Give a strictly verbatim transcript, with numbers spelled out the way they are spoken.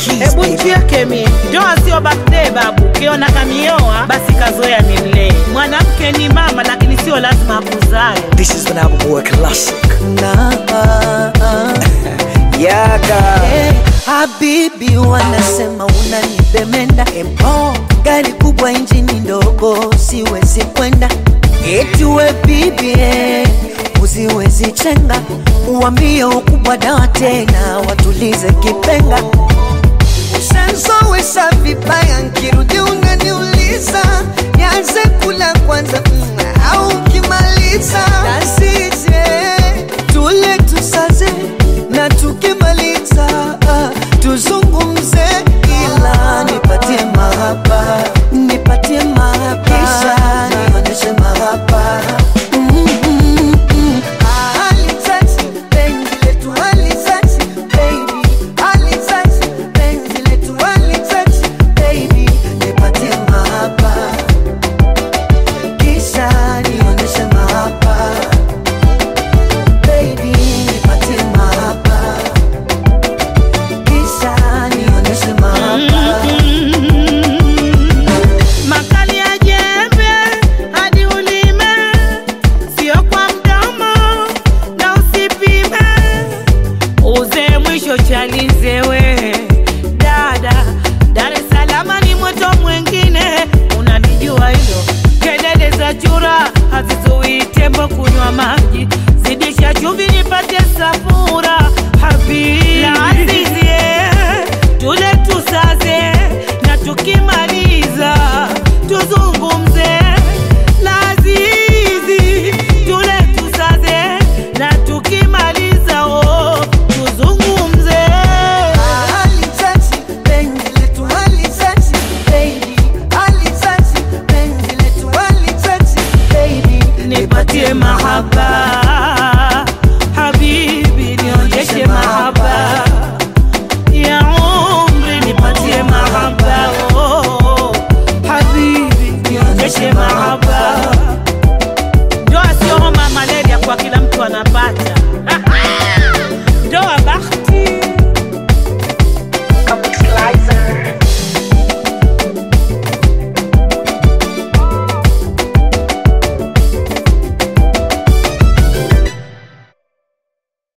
Ebu chieke mi, ndoa sio birthday babu. Kiona kamioa, basi kazoea ni mle. Mwanamke ni mama lakini sio lazima akuzae. This is an album boy classic. Nah, uh, uh. Yaga hey, habibi wanasema unanibemenda. Empo gari kubwa injini ndogo siwezi kwenda. Eti we bibi eh, usiwezi chenga. Uambie ukubwa dawa tena watulize kipenga. Ushanzoesha vibaya nkirudi unaniuliza. Nianze kula kwanza au ukimaliza. Nasije tule tusaze na tukimaliza tuzungumze. Ila nipatie mahaba, nipatie mahaba, kisha nionyeshe mahaba. Chalizewe dada, Dar es Salaam ni moto mwingine, unanijua hilo. Kelele za chura hazizui tembo kunywa maji. Zidisha chumvi nipate safura habibi. La azizie tule tusaze na tukimaliza tuzungumze. La azizi tule tusaze na tukimaliza oh tuzungumze. Nipatie mahaba.